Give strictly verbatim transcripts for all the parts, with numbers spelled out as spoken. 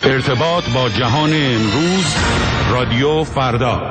ارتباط با جهان امروز، رادیو فردا.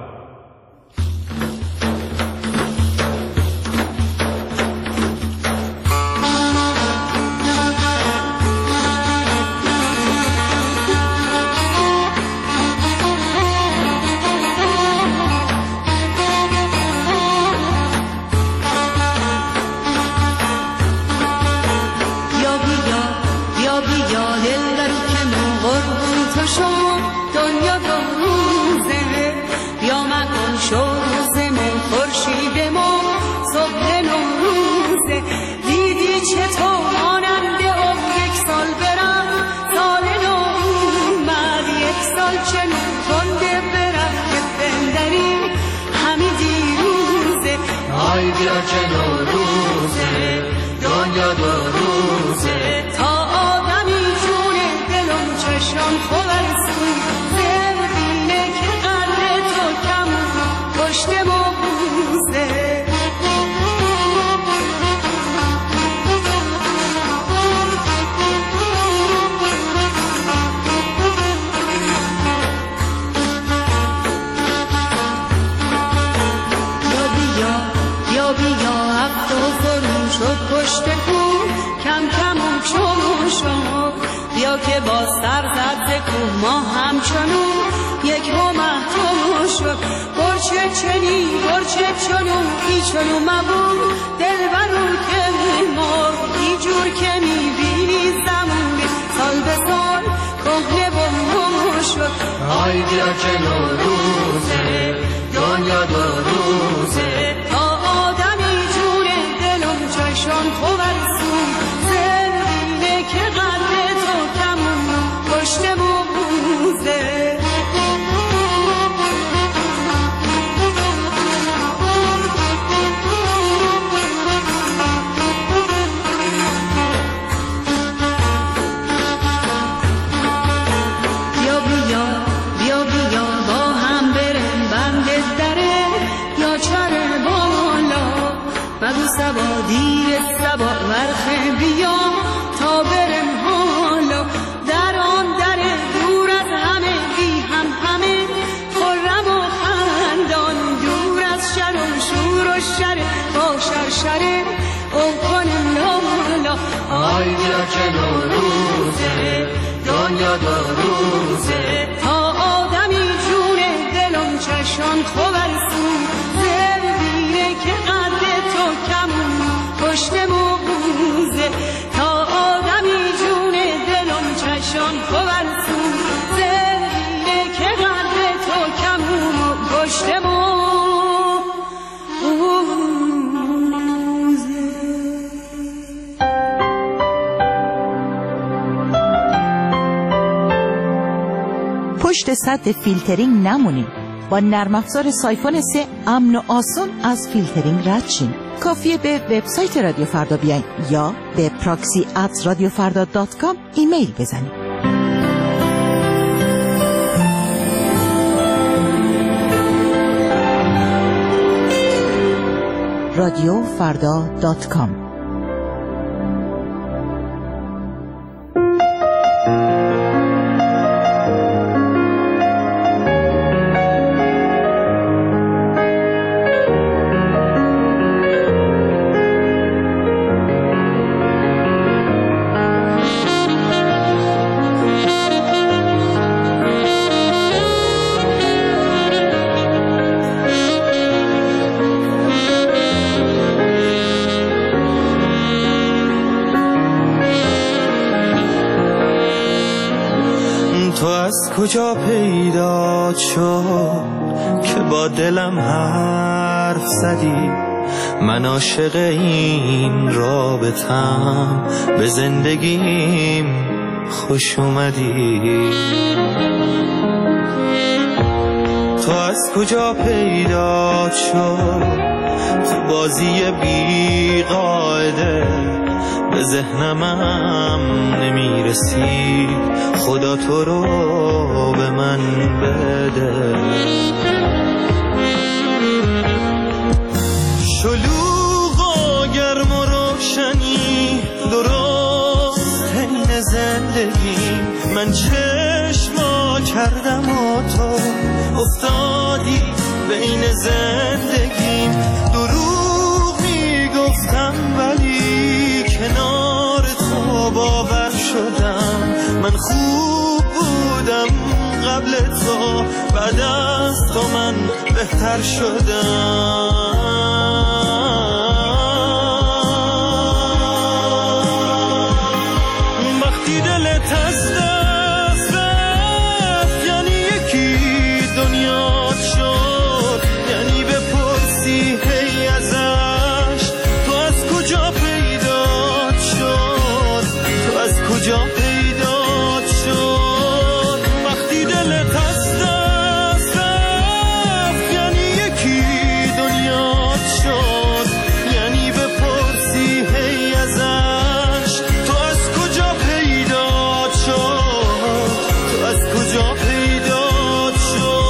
که با سر زد کو ما همچنو یک ما محتوم شد برچه چنی برچه چنو ای چنو مبون دل برون که ما ای جور که میبینی زمون سال به سال کهنه بمون شد آی بیا که نوروزه دنیا دو روزه تا آدمی جون دلم چشان خوبرسون زرینه که قلب تو کمون پشت موزه بیا بیا بیا بیا با هم بریم بند دره یا چره بالا بگو سبا دیر سبا ورخه بیا تا بریم حالا در آن در دور از همه بی هم همه خرم و خندان دور از شر و شور و شر با شرشره او کنم لالا آی بیا که نوروزه دنیا دو روزه تا آدمی جون دلم چشان خوبرسون زربینه که قد تو کمون پشت موزه تا آدمی جون دلم چشان خوبرسون زربینه که قد تو کمون پشت موزه پشت سد فیلترینگ نمونید. با نرم افزار سایفون سه امن و آسان از فیلترینگ رد شین. کافیه به وبسایت رادیو فردا بیاین یا به پراکسی ات رادیو فردا دات کام ایمیل بزنید. رادیو فردا دات کام. کجا پیدا شد که با دلم حرف زدی من عاشق این رابطم به زندگیم خوش اومدی تو از کجا پیدا شد تو بازی بی قاعده به ذهنمم نمیرسی خدا تو رو به من بده شلوغ و گرم و روشنی درست حین زندگی من چه چشما کردم و تو افتادی بین زندگیم. دروغ میگفتم ولی کنار تو باور شدم. من خوب بودم قبل تو، بعد از تو من بهتر شدم. وقتی دلت از دست رفت یعنی یکی دنیات شد، یعنی بپرسی هی ازش تو از کجا پیدات شد، تو از کجا پیدات شد. وقتی دلت از دست رفت یعنی یکی دنیات شد، یعنی بپرسی هی ازش تو از کجا پیدات شد، تو از کجا پیدات شد.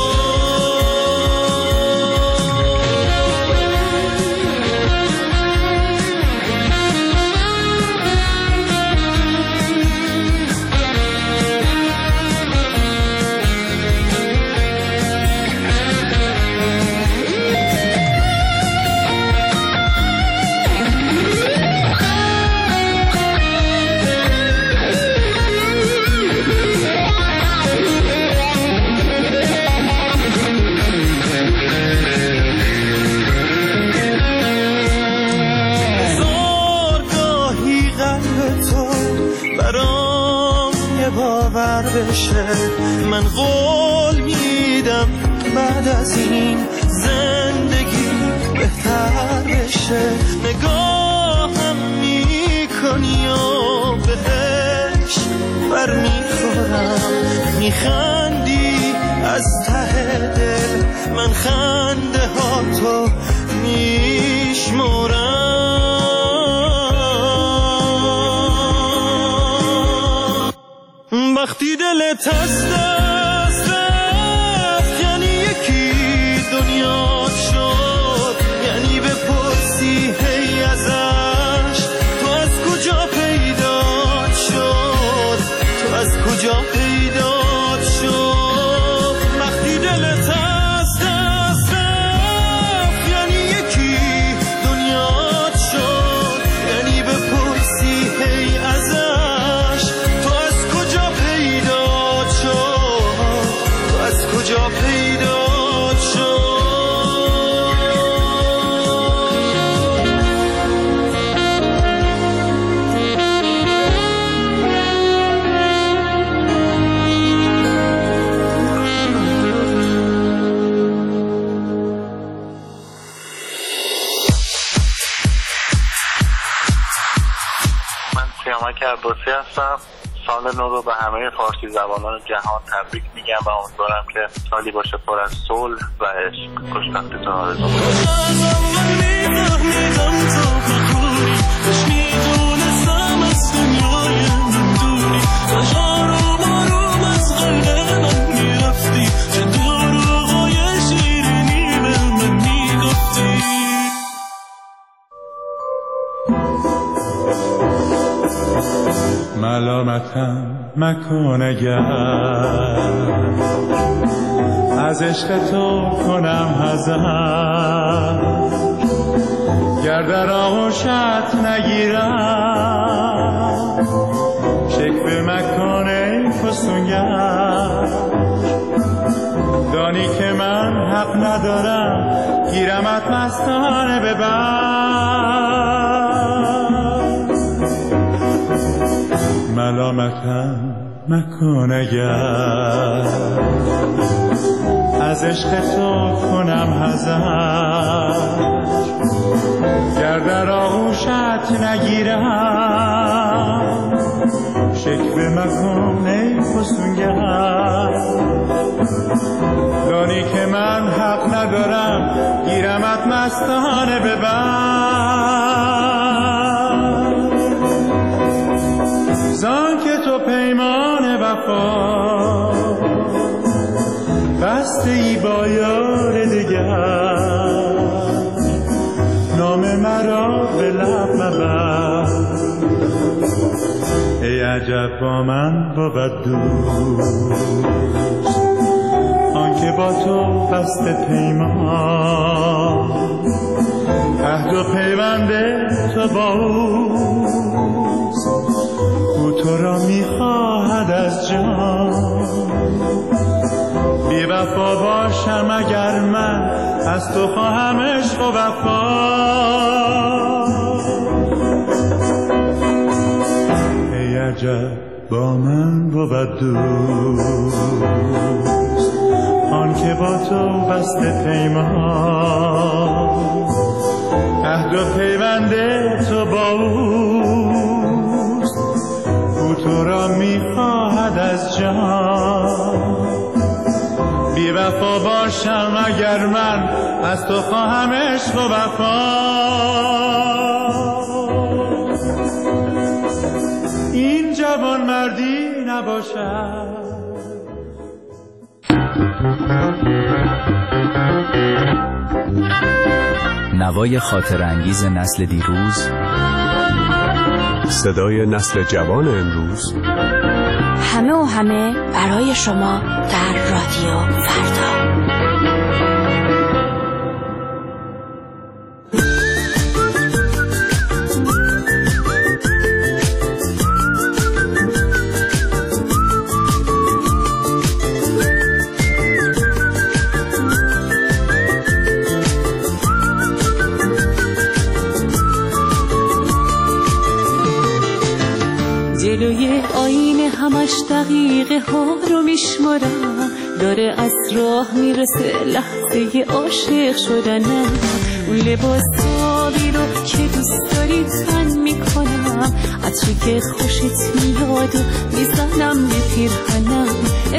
زارگاهی قلب تو برام یه باور بشه، من قول میدم بعد از این زندگی بهتر بشه. نگاهم میکنی و بهش بر میخورم، میخندی از ته دل، من خنده ها تو میشمرم. وقتی دلت از دست رفت یعنی یکی دنیات شد، یعنی بپرسی هی ازش تو از کجا پیدات شد، تو از کجا پیدات شد. وقتی دلت از دست رفت یعنی یکی دنیات شد، یعنی بپرسی هی ازش تو از کجا پیدات شد، تو از کجا پیدات شد. من سیامک عباسی هستم. سال نو رو به همه فارسی زبانان جهان تبریک میگم و امیدوارم که سالی باشه پر از صلح و عشق. خوشبختیتون آرزو ملامتم مکن اگر از عشق تو کنم حذر، گر در آغوشت نگیرم شکوه مکن ای فسونگر. دانی که من حق ندارم گیرمت مستانه ببر. ملامتم مکن اگر از عشق تو کنم حذر، گر در آغوشت نگیرم شکوه مکن ای فسونگر. دانی که من حق ندارم گیرمت مستانه ببر. زان که تو پیمان وفا بسته ای با یار دگر، نام مرا به لب مبر. ای عجب با من بود دوست آنکه با تو بسته پیمان عهد و پیوند تو با اوست او تو را میخواهد از جان بی وفا باشم اگر من از تو خواهم عشق و وفا ای عجب با من بود دوست آن که با تو بسته پیمان عهد و پیوند تو با اوست او تو را میخواهد از جان بی وفا باشم اگر من از تو خواهم عشق و وفا این جوان مردی نباشد نوای خاطر انگیز نسل دیروز، صدای نسل جوان امروز، همه و همه برای شما در رادیو فردا. جلوی آینه همش دقیقه ها رو میشمارم داره از راه میرسه لحظه عاشق شدنم اون لباس آبی رو که دوست داری تن میکنم عطری که خوشت میاد و میزنم به پیرهنم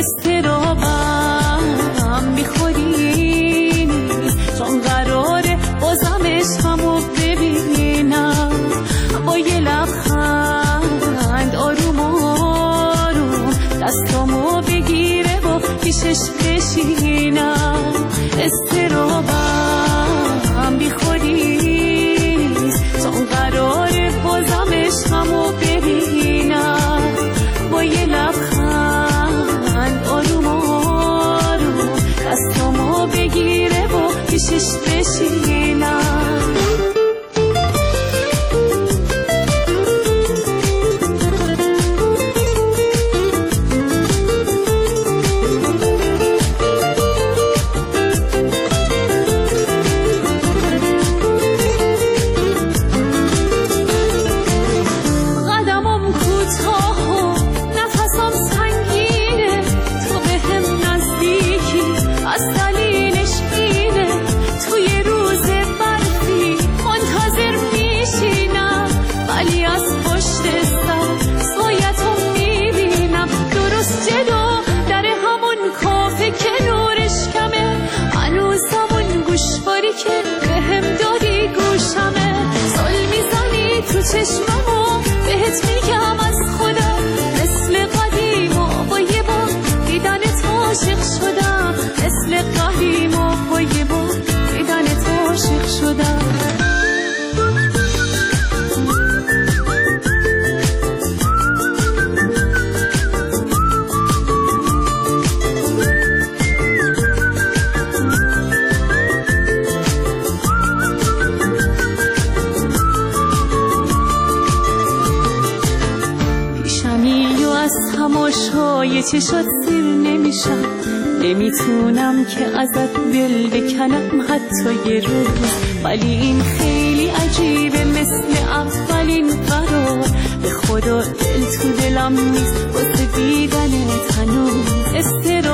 استرابم بیخودی نیست چون قراره بازمش همو ببینم با یه لبخند آروم آروم دستامو بگیره و پیشش بشینم استرابم بی خودی نیست چون قراره بازمش همو ببینم با یه لبخند آروم آروم دستامو بگیره و پیشش بشینم چشممو بهت میگم از خودم مثل قدیم و با یه بار دیدنت عاشق شدم مثل قدیم و با یه بار دیدنت عاشق شدم تماشای چشات سیر نمیشم نمیتونم که ازت دل بکنم حتی یه روز ولی این خیلی عجیبه مثل اولین قرار به خدا دل تو دلم نیست واسه دیدنت هنوز استرا